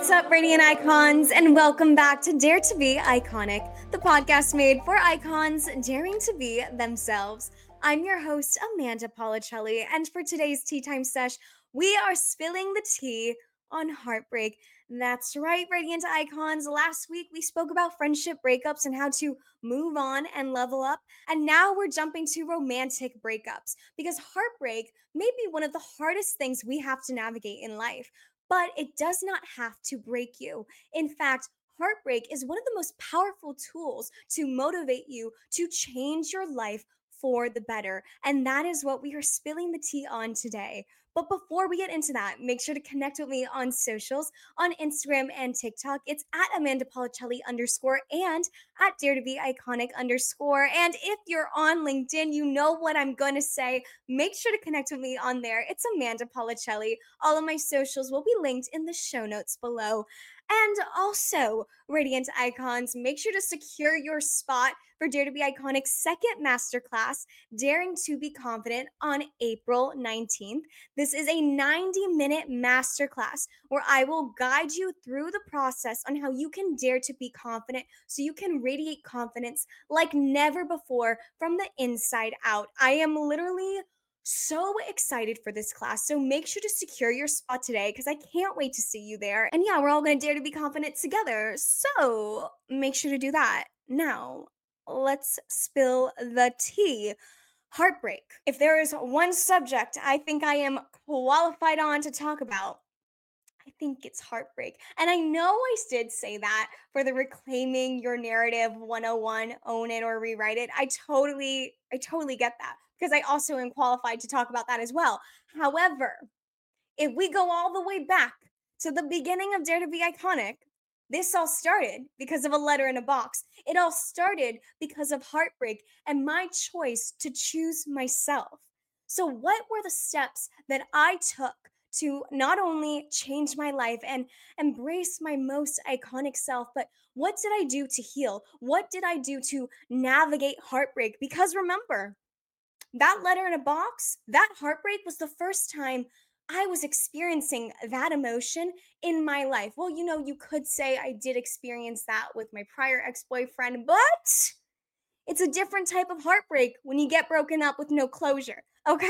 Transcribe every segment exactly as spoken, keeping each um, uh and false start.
What's up, Radiant Icons, and welcome back to Dare to Be Iconic, the podcast made for icons daring to be themselves. I'm your host, Amanda Policelli, and for today's Tea Time Sesh, we are spilling the tea on heartbreak. That's right, Radiant Icons. Last week, we spoke about friendship breakups and how to move on and level up, and now we're jumping to romantic breakups, because heartbreak may be one of the hardest things we have to navigate in life. But it does not have to break you. In fact, heartbreak is one of the most powerful tools to motivate you to change your life for the better. And that is what we are spilling the tea on today. But before we get into that, make sure to connect with me on socials, on Instagram and TikTok. It's at Amanda Policelli underscore and at Dare to Be Iconic underscore. And if you're on LinkedIn, you know what I'm going to say. Make sure to connect with me on there. It's Amanda Policelli. All of my socials will be linked in the show notes below. And also, Radiant Icons, make sure to secure your spot for Dare to Be Iconic's second masterclass, Daring to Be Confident, on April nineteenth. This is a ninety minute masterclass where I will guide you through the process on how you can dare to be confident so you can radiate confidence like never before from the inside out. I am literally so excited for this class, so make sure to secure your spot today because I can't wait to see you there. And yeah, we're all going to dare to be confident together, so make sure to do that. Now, let's spill the tea. Heartbreak. If there is one subject I think I am qualified on to talk about, I think it's heartbreak. And I know I did say that for the Reclaiming Your Narrative one oh one, Own It or Rewrite It. I totally, I totally get that because I also am qualified to talk about that as well. However, if we go all the way back to the beginning of Dare to Be Iconic, this all started because of a letter in a box. It all started because of heartbreak and my choice to choose myself. So what were the steps that I took to not only change my life and embrace my most iconic self, but what did I do to heal? What did I do to navigate heartbreak? Because remember, that letter in a box, that heartbreak was the first time I was experiencing that emotion in my life. Well, you know, you could say I did experience that with my prior ex-boyfriend, but it's a different type of heartbreak when you get broken up with no closure. Okay,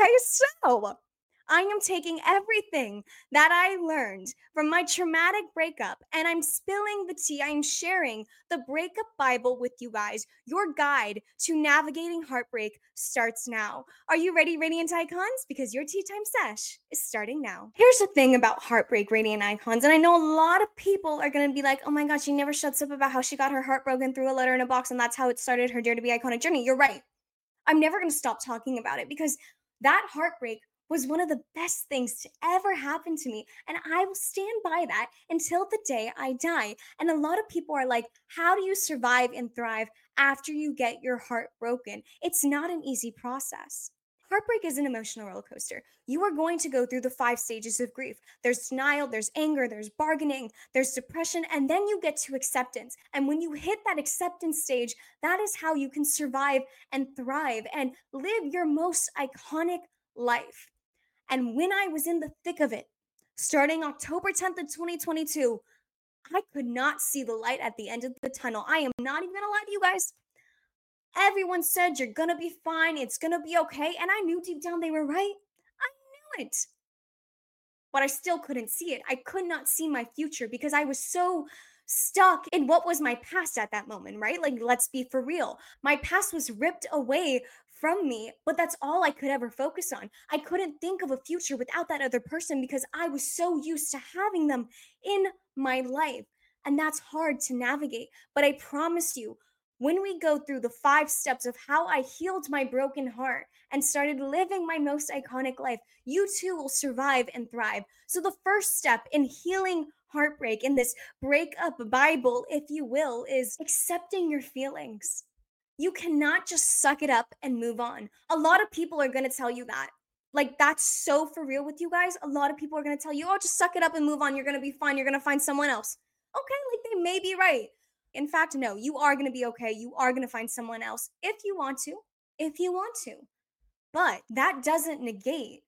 so I am taking everything that I learned from my traumatic breakup and I'm spilling the tea. I'm sharing the Breakup Bible with you guys. Your guide to navigating heartbreak starts now. Are you ready, Radiant Icons? Because your tea time sesh is starting now. Here's the thing about heartbreak, Radiant Icons, and I know a lot of people are going to be like, oh my God, she never shuts up about how she got her heart broken through a letter in a box and that's how it started her Dare to Be Iconic journey. You're right. I'm never going to stop talking about it because that heartbreak was one of the best things to ever happen to me. And I will stand by that until the day I die. And a lot of people are like, how do you survive and thrive after you get your heart broken? It's not an easy process. Heartbreak is an emotional roller coaster. You are going to go through the five stages of grief. There's denial, there's anger, there's bargaining, there's depression, and then you get to acceptance. And when you hit that acceptance stage, that is how you can survive and thrive and live your most iconic life. And when I was in the thick of it, starting October tenth of twenty twenty-two, I could not see the light at the end of the tunnel. I am not even gonna lie to you guys. Everyone said, you're gonna be fine, it's gonna be okay. And I knew deep down they were right. I knew it. But I still couldn't see it. I could not see my future because I was so stuck in what was my past at that moment, right? Like, let's be for real. My past was ripped away from me, but that's all I could ever focus on. I couldn't think of a future without that other person because I was so used to having them in my life. And that's hard to navigate. But I promise you, when we go through the five steps of how I healed my broken heart and started living my most iconic life, you too will survive and thrive. So the first step in healing heartbreak, in this breakup Bible, if you will, is accepting your feelings. You cannot just suck it up and move on. A lot of people are going to tell you that. Like, that's so for real with you guys. A lot of people are going to tell you, oh, just suck it up and move on. You're going to be fine. You're going to find someone else. Okay, like they may be right. In fact, no, you are going to be okay. You are going to find someone else if you want to, if you want to. But that doesn't negate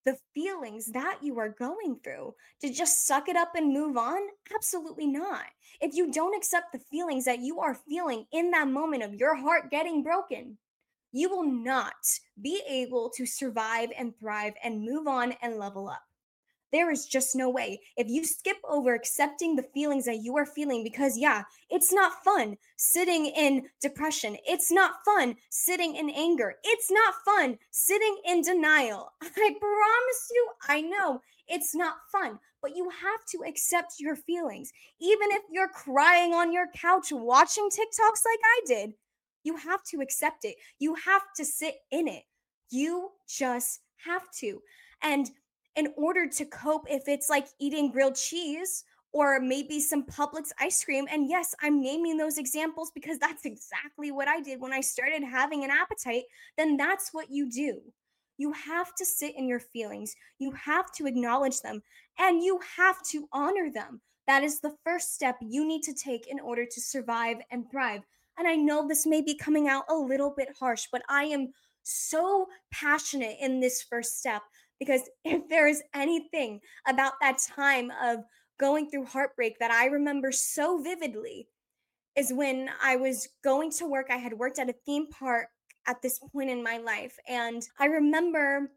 the feelings that you are going through, to just suck it up and move on? Absolutely not. If you don't accept the feelings that you are feeling in that moment of your heart getting broken, you will not be able to survive and thrive and move on and level up. There is just no way. If you skip over accepting the feelings that you are feeling, because yeah, it's not fun sitting in depression. It's not fun sitting in anger. It's not fun sitting in denial. I promise you, I know it's not fun, but you have to accept your feelings. Even if you're crying on your couch watching TikToks like I did, you have to accept it. You have to sit in it. You just have to. And in order to cope, if it's like eating grilled cheese or maybe some Publix ice cream, and yes, I'm naming those examples because that's exactly what I did when I started having an appetite, then that's what you do. You have to sit in your feelings. You have to acknowledge them, and you have to honor them. That is the first step you need to take in order to survive and thrive. And I know this may be coming out a little bit harsh, but I am so passionate in this first step. Because if there is anything about that time of going through heartbreak that I remember so vividly, is when I was going to work. I had worked at a theme park at this point in my life. And I remember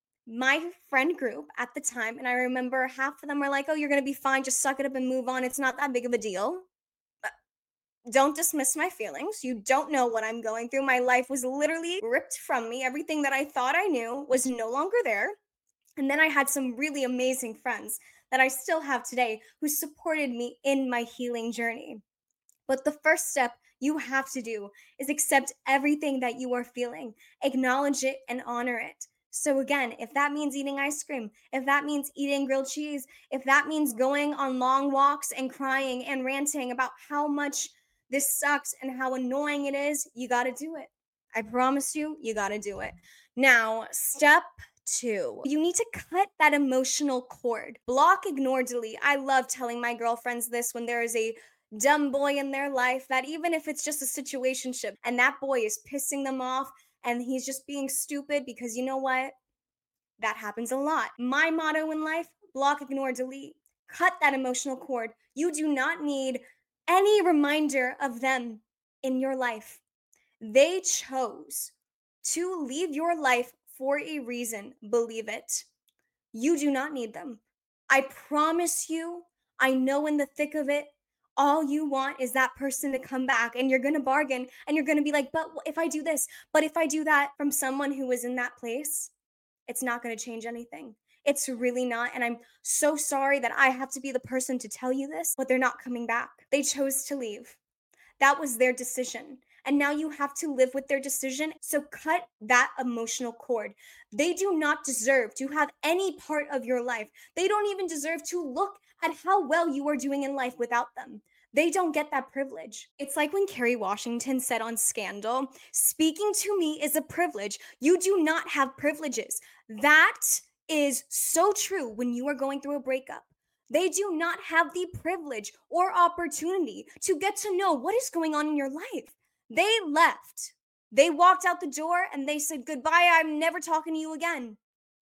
my friend group at the time, and I remember half of them were like, oh, you're going to be fine. Just suck it up and move on. It's not that big of a deal. But don't dismiss my feelings. You don't know what I'm going through. My life was literally ripped from me. Everything that I thought I knew was no longer there. And then I had some really amazing friends that I still have today who supported me in my healing journey. But the first step you have to do is accept everything that you are feeling, acknowledge it, and honor it. So, again, if that means eating ice cream, if that means eating grilled cheese, if that means going on long walks and crying and ranting about how much this sucks and how annoying it is, you got to do it. I promise you, you got to do it. Now, step two, you need to cut that emotional cord. Block, ignore, delete. I love telling my girlfriends this when there is a dumb boy in their life, that even if it's just a situationship and that boy is pissing them off and he's just being stupid, because you know what? That happens a lot. My motto in life: block, ignore, delete. Cut that emotional cord. You do not need any reminder of them in your life. They chose to leave your life for a reason. Believe it. You do not need them. I promise you, I know in the thick of it, all you want is that person to come back, and you're going to bargain and you're going to be like, but if I do this, but if I do that, from someone who was in that place, it's not going to change anything. It's really not. And I'm so sorry that I have to be the person to tell you this, but they're not coming back. They chose to leave. That was their decision. And now you have to live with their decision. So cut that emotional cord. They do not deserve to have any part of your life. They don't even deserve to look at how well you are doing in life without them. They don't get that privilege. It's like when Kerry Washington said on Scandal, speaking to me is a privilege. You do not have privileges. That is so true when you are going through a breakup. They do not have the privilege or opportunity to get to know what is going on in your life. They left. They walked out the door and they said, goodbye, I'm never talking to you again.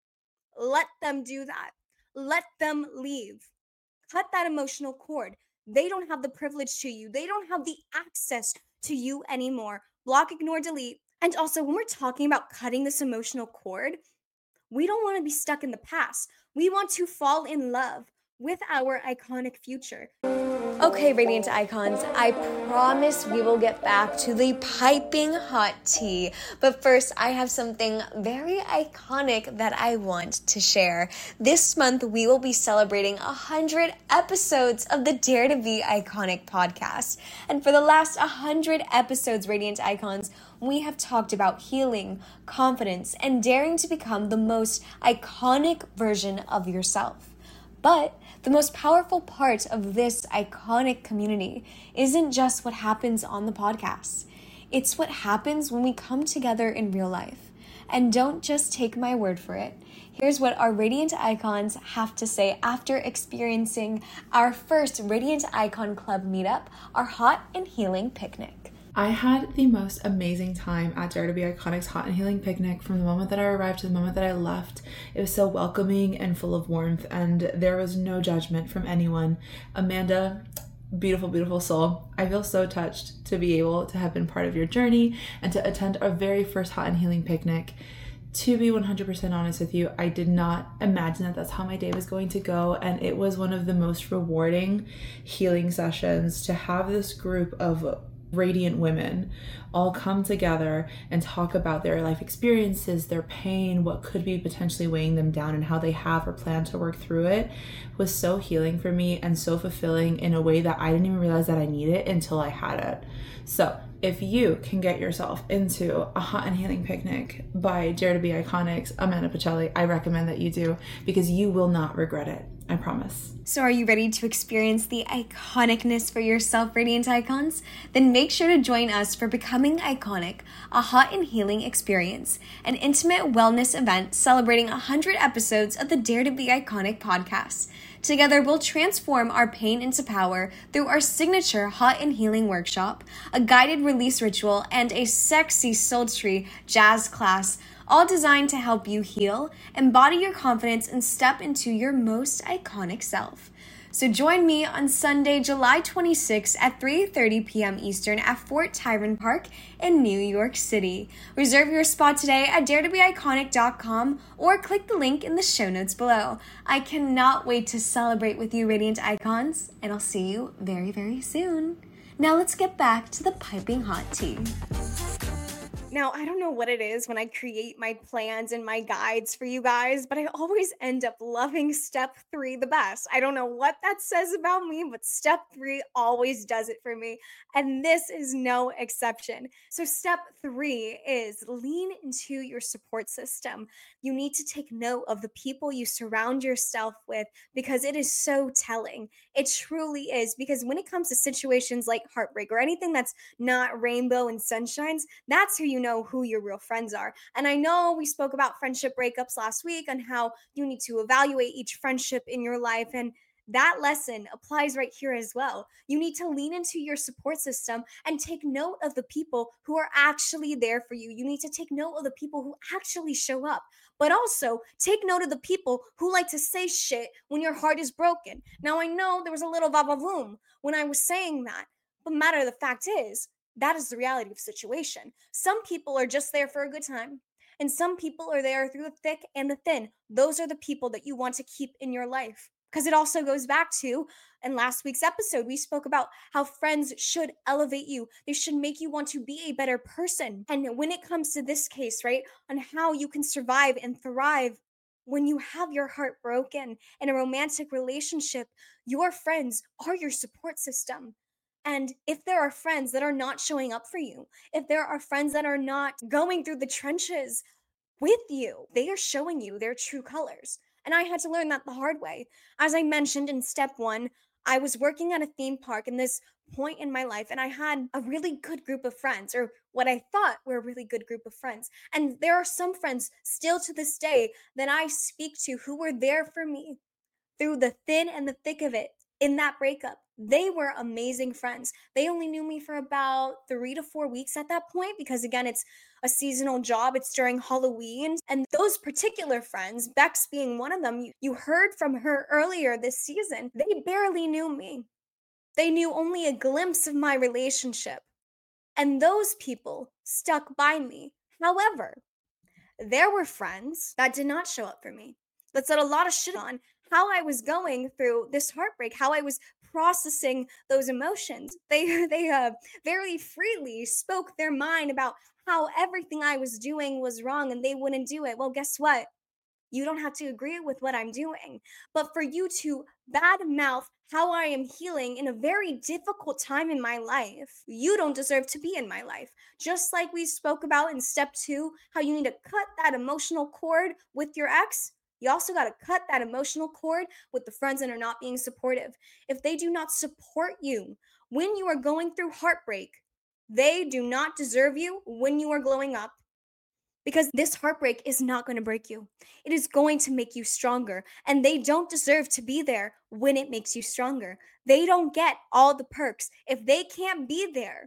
Let them do that. Let them leave. Cut that emotional cord. They don't have the privilege to you. They don't have the access to you anymore. Block, ignore, delete. And also, when we're talking about cutting this emotional cord, we don't want to be stuck in the past. We want to fall in love with our iconic future. Okay, Radiant Icons, I promise we will get back to the piping hot tea. But first, I have something very iconic that I want to share. This month, we will be celebrating one hundred episodes of the Dare to Be Iconic podcast. And for the last one hundred episodes, Radiant Icons, we have talked about healing, confidence, and daring to become the most iconic version of yourself. But the most powerful part of this iconic community isn't just what happens on the podcast. It's what happens when we come together in real life. And don't just take my word for it. Here's what our Radiant Icons have to say after experiencing our first Radiant Icon Club meetup, our hot and healing picnic. I had the most amazing time at Dare to Be Iconic's Hot and Healing Picnic from the moment that I arrived to the moment that I left. It was so welcoming and full of warmth, and there was no judgment from anyone. Amanda, beautiful, beautiful soul. I feel so touched to be able to have been part of your journey and to attend our very first Hot and Healing Picnic. To be one hundred percent honest with you, I did not imagine that that's how my day was going to go, and it was one of the most rewarding healing sessions to have this group of radiant women all come together and talk about their life experiences, their pain, what could be potentially weighing them down, and how they have or plan to work through it was so healing for me and so fulfilling in a way that I didn't even realize that I needed until I had it. So if you can get yourself into a Hot and Healing Picnic by Dare to Be Iconic's Amanda Pacelli, I recommend that you do, because you will not regret it. I promise. So are you ready to experience the iconicness for yourself, Radiant Icons? Then make sure to join us for Becoming Iconic, a hot and healing experience, an intimate wellness event celebrating one hundred episodes of the Dare to Be Iconic podcast. Together, we'll transform our pain into power through our signature hot and healing workshop, a guided release ritual, and a sexy sultry jazz class, all designed to help you heal, embody your confidence, and step into your most iconic self. So join me on Sunday, July twenty-sixth at three thirty p.m. Eastern at Fort Tryon Park in New York City. Reserve your spot today at dare to be iconic dot com or click the link in the show notes below. I cannot wait to celebrate with you, Radiant Icons, and I'll see you very, very soon. Now let's get back to the piping hot tea. Now, I don't know what it is when I create my plans and my guides for you guys, but I always end up loving step three the best. I don't know what that says about me, but step three always does it for me. And this is no exception. So step three is lean into your support system. You need to take note of the people you surround yourself with, because it is so telling. It truly is, because when it comes to situations like heartbreak or anything that's not rainbow and sunshines, that's who you know who your real friends are. And I know we spoke about friendship breakups last week and how you need to evaluate each friendship in your life, and that lesson applies right here as well. You need to lean into your support system and take note of the people who are actually there for you. You need to take note of the people who actually show up, but also take note of the people who like to say shit when your heart is broken. Now, I know there was a little va-va-voom when I was saying that, but matter of the fact is, that is the reality of the situation. Some people are just there for a good time, and some people are there through the thick and the thin. Those are the people that you want to keep in your life, because it also goes back to, in last week's episode, we spoke about how friends should elevate you. They should make you want to be a better person. And when it comes to this case, right, on how you can survive and thrive when you have your heart broken in a romantic relationship, your friends are your support system. And if there are friends that are not showing up for you, if there are friends that are not going through the trenches with you, they are showing you their true colors. And I had to learn that the hard way. As I mentioned in step one, I was working at a theme park in this point in my life, and I had a really good group of friends, or what I thought were a really good group of friends. And there are some friends still to this day that I speak to who were there for me through the thin and the thick of it in that breakup. They were amazing friends. They only knew me for about three to four weeks at that point, because again, it's a seasonal job. It's during Halloween. And those particular friends, Bex being one of them, you, you heard from her earlier this season, they barely knew me. They knew only a glimpse of my relationship. And those people stuck by me. However, there were friends that did not show up for me, that said a lot of shit on how I was going through this heartbreak, how I was processing those emotions. They they uh, very freely spoke their mind about how everything I was doing was wrong and they wouldn't do it. Well, guess what? You don't have to agree with what I'm doing. But for you to badmouth how I am healing in a very difficult time in my life, you don't deserve to be in my life. Just like we spoke about in step two, how you need to cut that emotional cord with your ex, you also got to cut that emotional cord with the friends that are not being supportive. If they do not support you when you are going through heartbreak, they do not deserve you when you are glowing up. Because this heartbreak is not going to break you. It is going to make you stronger. And they don't deserve to be there when it makes you stronger. They don't get all the perks. If they can't be there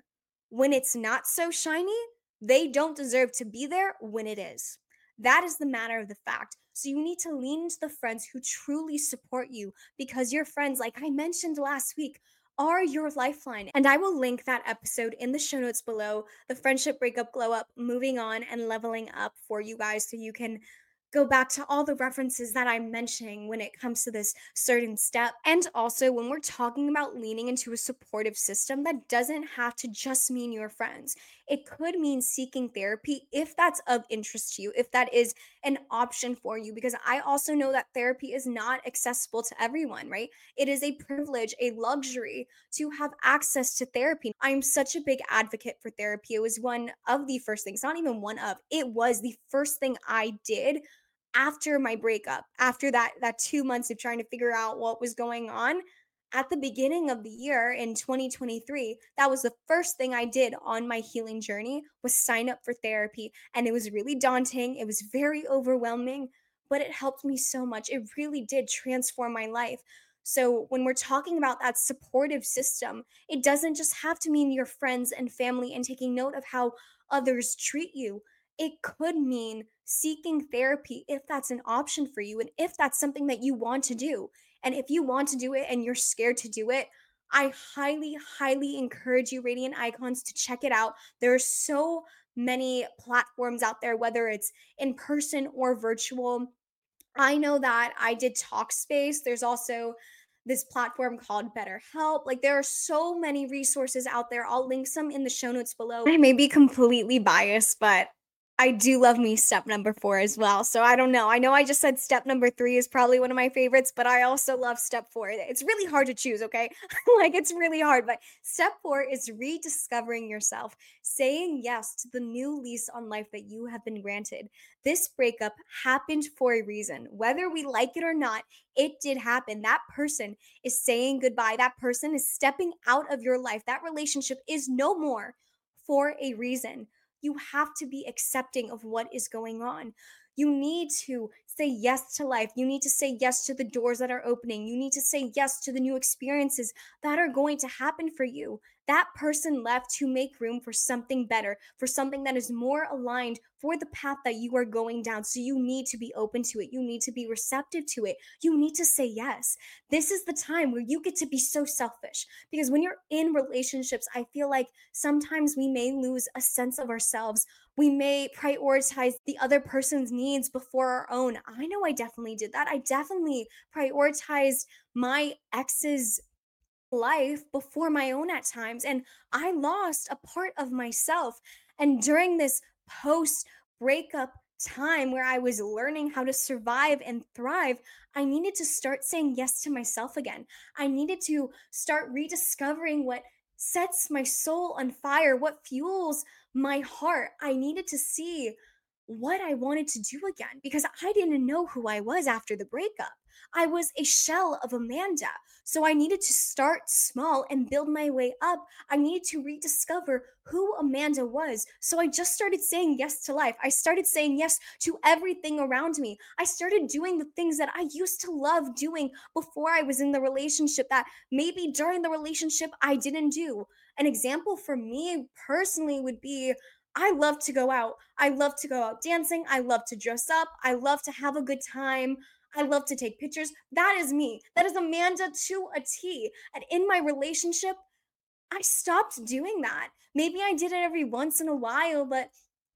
when it's not so shiny, they don't deserve to be there when it is. That is the matter of the fact. So you need to lean into the friends who truly support you, because your friends, like I mentioned last week, are your lifeline. And I will link that episode in the show notes below, the friendship breakup, glow up, moving on, and leveling up, for you guys, so you can go back to all the references that I'm mentioning when it comes to this certain step. And also, when we're talking about leaning into a supportive system, that doesn't have to just mean your friends. It could mean seeking therapy if that's of interest to you, if that is an option for you, because I also know that therapy is not accessible to everyone, right? It is a privilege, a luxury to have access to therapy. I'm such a big advocate for therapy. It was one of the first things, not even one of, it was the first thing I did after my breakup, after that that two months of trying to figure out what was going on. At the beginning of the year in twenty twenty-three, that was the first thing I did on my healing journey, was sign up for therapy. And it was really daunting, it was very overwhelming, but it helped me so much. It really did transform my life. So when we're talking about that supportive system, it doesn't just have to mean your friends and family and taking note of how others treat you. It could mean seeking therapy if that's an option for you and if that's something that you want to do. And if you want to do it and you're scared to do it, I highly, highly encourage you, Radiant Icons, to check it out. There are so many platforms out there, whether it's in person or virtual. I know that I did Talkspace. There's also this platform called BetterHelp. Like, there are so many resources out there. I'll link some in the show notes below. I may be completely biased, but I do love me step number four as well. So I don't know. I know I just said step number three is probably one of my favorites, but I also love step four. It's really hard to choose, okay? Like, it's really hard. But step four is rediscovering yourself, saying yes to the new lease on life that you have been granted. This breakup happened for a reason. Whether we like it or not, it did happen. That person is saying goodbye. That person is stepping out of your life. That relationship is no more, for a reason. You have to be accepting of what is going on. You need to say yes to life. You need to say yes to the doors that are opening. You need to say yes to the new experiences that are going to happen for you. That person left to make room for something better, for something that is more aligned for the path that you are going down. So you need to be open to it. You need to be receptive to it. You need to say yes. This is the time where you get to be so selfish, because when you're in relationships, I feel like sometimes we may lose a sense of ourselves. We may prioritize the other person's needs before our own. I know I definitely did that. I definitely prioritized my ex's life before my own at times, and I lost a part of myself. And during this post breakup time where I was learning how to survive and thrive, I needed to start saying yes to myself again. I needed to start rediscovering what sets my soul on fire, what fuels my heart. I needed to see what I wanted to do again, because I didn't know who I was after the breakup. I was a shell of Amanda. So I needed to start small and build my way up. I needed to rediscover who Amanda was. So I just started saying yes to life. I started saying yes to everything around me. I started doing the things that I used to love doing before I was in the relationship that maybe during the relationship I didn't do. An example for me personally would be, I love to go out. I love to go out dancing. I love to dress up. I love to have a good time. I love to take pictures. That is me. That is Amanda to a T. And in my relationship, I stopped doing that. Maybe I did it every once in a while, but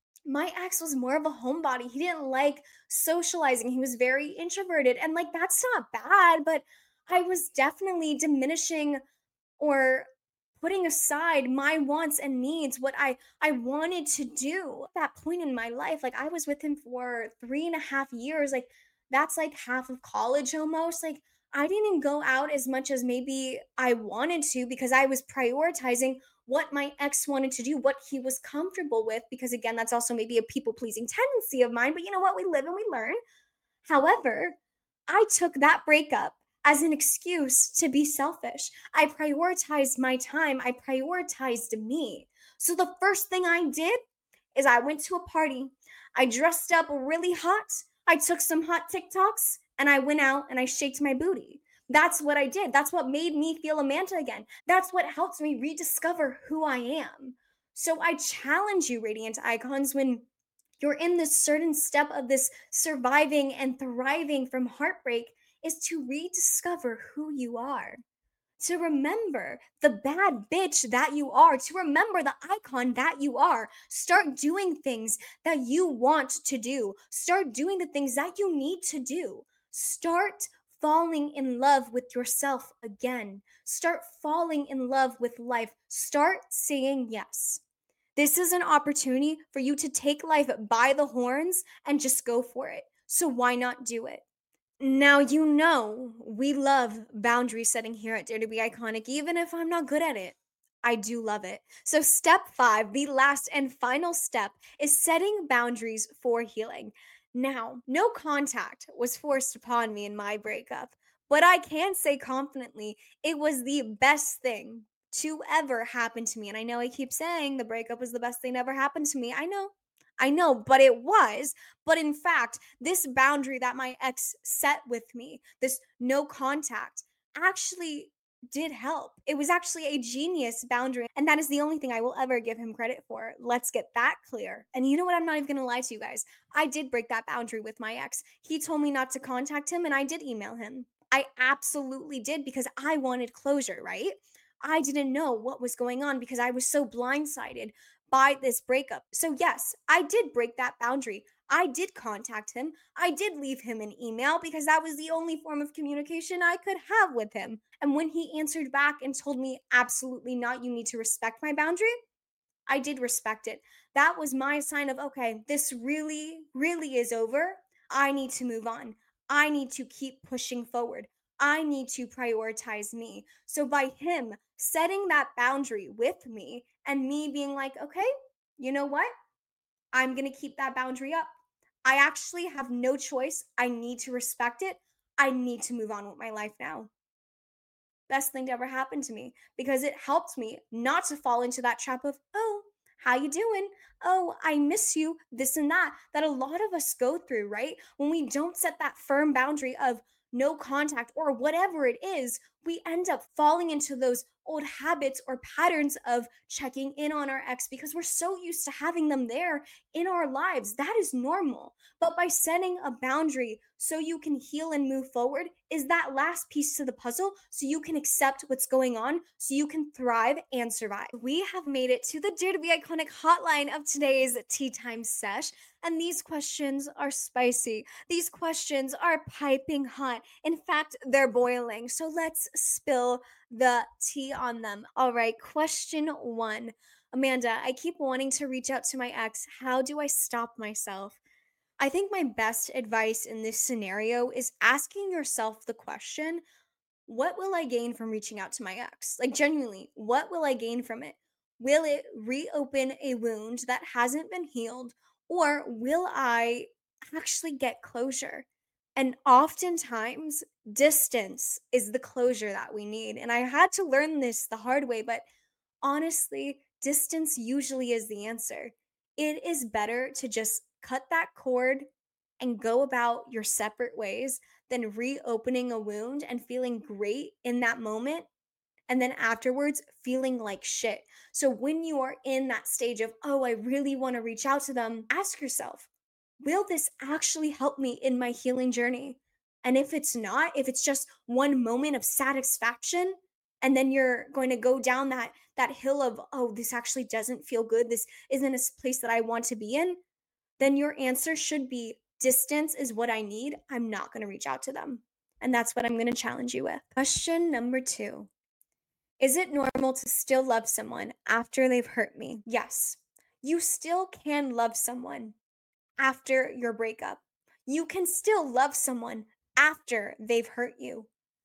my ex was more of a homebody. He didn't like socializing. He was very introverted. And like, that's not bad, but I was definitely diminishing or putting aside my wants and needs, what I I wanted to do. At that point in my life, like, I was with him for three and a half years. Like, that's like half of college almost. Like, I didn't go out as much as maybe I wanted to, because I was prioritizing what my ex wanted to do, what he was comfortable with, because again, that's also maybe a people pleasing tendency of mine. But you know what? We live and we learn. However, I took that breakup as an excuse to be selfish. I prioritized my time, I prioritized me. So the first thing I did is I went to a party. I dressed up really hot. I took some hot TikToks and I went out and I shaked my booty. That's what I did. That's what made me feel Amanda again. That's what helped me rediscover who I am. So I challenge you, Radiant Icons, when you're in this certain step of this surviving and thriving from heartbreak, is to rediscover who you are, to remember the bad bitch that you are, to remember the icon that you are. Start doing things that you want to do. Start doing the things that you need to do. Start falling in love with yourself again. Start falling in love with life. Start saying yes. This is an opportunity for you to take life by the horns and just go for it. So why not do it? Now, you know, we love boundary setting here at Dare to Be Iconic, even if I'm not good at it. I do love it. So, step five, the last and final step, is setting boundaries for healing. Now, no contact was forced upon me in my breakup, but I can say confidently it was the best thing to ever happen to me. And I know I keep saying the breakup was the best thing to ever happen to me. I know. I know, but it was. But in fact, this boundary that my ex set with me, this no contact, actually did help. It was actually a genius boundary. And that is the only thing I will ever give him credit for. Let's get that clear. And you know what? I'm not even going to lie to you guys. I did break that boundary with my ex. He told me not to contact him, and I did email him. I absolutely did because I wanted closure, right? I didn't know what was going on because I was so blindsided by this breakup. So, yes, I did break that boundary. I did contact him. I did leave him an email because that was the only form of communication I could have with him. And when he answered back and told me, absolutely not, you need to respect my boundary, I did respect it. That was my sign of, okay, this really, really is over. I need to move on. I need to keep pushing forward. I need to prioritize me. So, by him setting that boundary with me and me being like, okay, you know what? I'm going to keep that boundary up. I actually have no choice. I need to respect it. I need to move on with my life now. Best thing to ever happen to me because it helped me not to fall into that trap of, oh, how you doing? Oh, I miss you, this and that, that a lot of us go through, right? When we don't set that firm boundary of no contact or whatever it is, we end up falling into those old habits or patterns of checking in on our ex because we're so used to having them there in our lives. That is normal. But by setting a boundary so you can heal and move forward is that last piece to the puzzle so you can accept what's going on, so you can thrive and survive. We have made it to the Dare to Be Iconic hotline of today's Tea Time sesh, and these questions are spicy. These questions are piping hot. In fact, they're boiling. So let's spill the tea on them. All right, question one. Amanda, I keep wanting to reach out to my ex. How do I stop myself? I think my best advice in this scenario is asking yourself the question, what will I gain from reaching out to my ex? Like, genuinely, what will I gain from it? Will it reopen a wound that hasn't been healed, or will I actually get closure? And oftentimes, distance is the closure that we need. And I had to learn this the hard way, but honestly, distance usually is the answer. It is better to just cut that cord and go about your separate ways than reopening a wound and feeling great in that moment and then afterwards feeling like shit. So when you are in that stage of, oh, I really want to reach out to them, ask yourself, will this actually help me in my healing journey? And if it's not, if it's just one moment of satisfaction, and then you're going to go down that that hill of, oh, this actually doesn't feel good, this isn't a place that I want to be in, then your answer should be distance is what I need. I'm not going to reach out to them. And that's what I'm going to challenge you with. Question number two. Is it normal to still love someone after they've hurt me? Yes. You still can love someone after your breakup. You can still love someone after they've hurt you.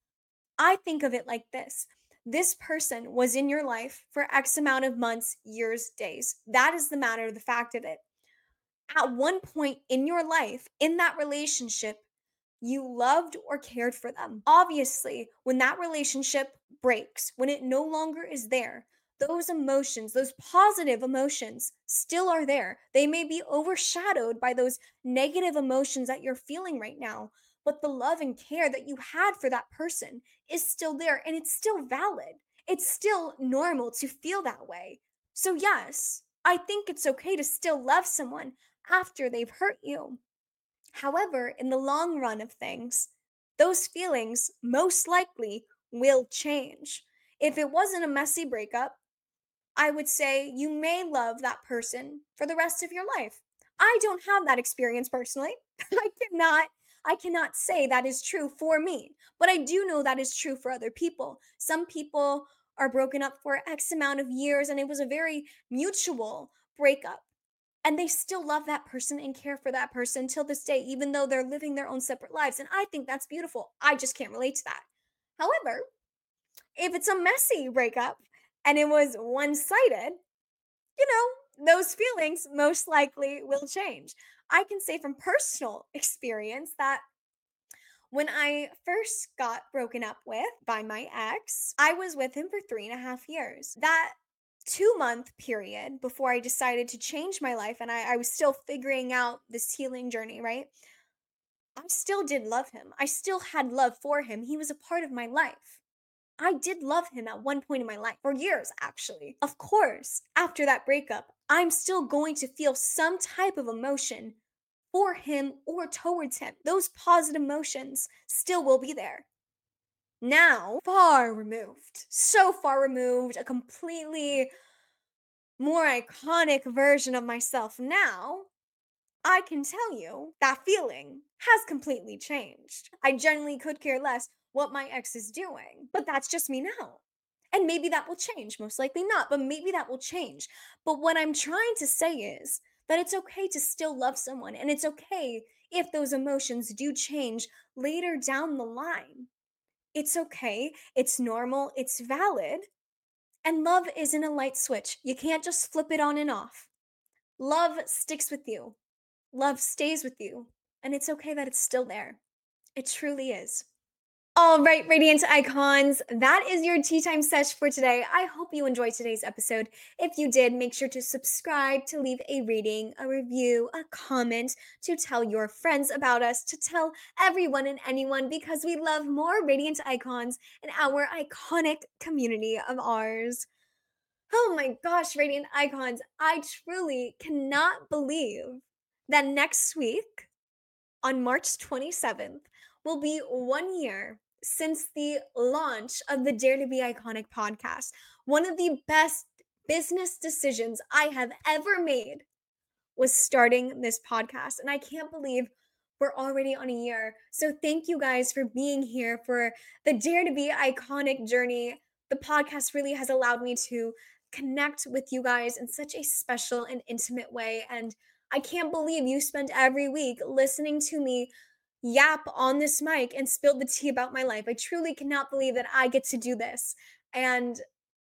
I think of it like this. This person was in your life for X amount of months, years, days. That is the matter, the fact of it. At one point in your life, in that relationship, you loved or cared for them. Obviously, when that relationship breaks, when it no longer is there, those emotions, those positive emotions still are there. They may be overshadowed by those negative emotions that you're feeling right now, but the love and care that you had for that person is still there and it's still valid. It's still normal to feel that way. So, yes, I think it's okay to still love someone after they've hurt you. However, in the long run of things, those feelings most likely will change. If it wasn't a messy breakup, I would say you may love that person for the rest of your life. I don't have that experience personally. I cannot I cannot say that is true for me, but I do know that is true for other people. Some people are broken up for X amount of years and it was a very mutual breakup. And they still love that person and care for that person till this day, even though they're living their own separate lives. And I think that's beautiful. I just can't relate to that. However, if it's a messy breakup and it was one sided, you know, those feelings most likely will change. I can say from personal experience that when I first got broken up with by my ex, I was with him for three and a half years. That two month period before I decided to change my life and I, I was still figuring out this healing journey, right? I still did love him. I still had love for him. He was a part of my life. I did love him at one point in my life, for years actually. Of course, after that breakup, I'm still going to feel some type of emotion for him or towards him. Those positive emotions still will be there. Now, far removed, so far removed, a completely more iconic version of myself now, I can tell you that feeling has completely changed. I generally could care less what my ex is doing, but that's just me now. And maybe that will change, most likely not, but maybe that will change. But what I'm trying to say is that it's okay to still love someone, and it's okay if those emotions do change later down the line. It's okay, it's normal, it's valid. And love isn't a light switch. You can't just flip it on and off. Love sticks with you. Love stays with you, and it's okay that it's still there. It truly is. All right, Radiant Icons, that is your tea time sesh for today. I hope you enjoyed today's episode. If you did, make sure to subscribe, to leave a rating, a review, a comment, to tell your friends about us, to tell everyone and anyone, because we love more Radiant Icons in our iconic community of ours. Oh my gosh, Radiant Icons, I truly cannot believe that next week, on March twenty-seventh, will be one year since the launch of the Dare to Be Iconic podcast. One of the best business decisions I have ever made was starting this podcast. And I can't believe we're already on a year. So thank you guys for being here for the Dare to Be Iconic journey. The podcast really has allowed me to connect with you guys in such a special and intimate way. And I can't believe you spend every week listening to me yap on this mic and spill the tea about my life. I truly cannot believe that I get to do this. And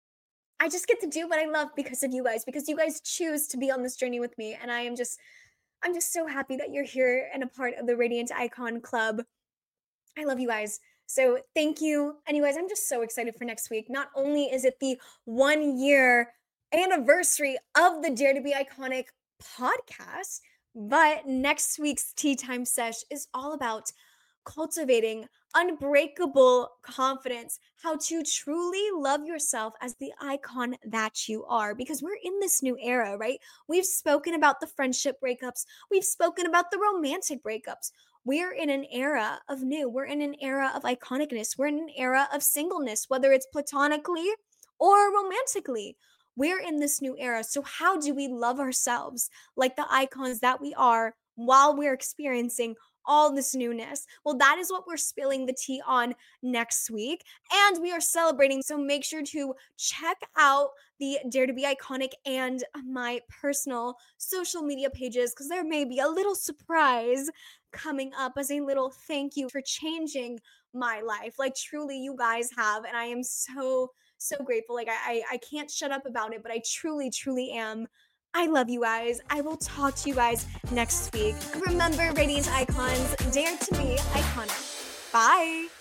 I just get to do what I love because of you guys, because you guys choose to be on this journey with me. And I am just, I'm just so happy that you're here and a part of the Radiant Icon Club. I love you guys. So thank you. Anyways, I'm just so excited for next week. Not only is it the one year anniversary of the Dare to Be Iconic podcast, but next week's Tea Time Sesh is all about cultivating unbreakable confidence, how to truly love yourself as the icon that you are, because we're in this new era, right? We've spoken about the friendship breakups. We've spoken about the romantic breakups. We're in an era of new. We're in an era of iconicness. We're in an era of singleness, whether it's platonically or romantically. We're in this new era. So how do we love ourselves like the icons that we are while we're experiencing all this newness? Well, that is what we're spilling the tea on next week. And we are celebrating. So make sure to check out the Dare to Be Iconic and my personal social media pages, because there may be a little surprise coming up as a little thank you for changing my life. Like truly you guys have. And I am so, so grateful. Like I, I can't shut up about it, but I truly, truly am. I love you guys. I will talk to you guys next week. Remember, Radiant Icons, dare to be iconic. Bye.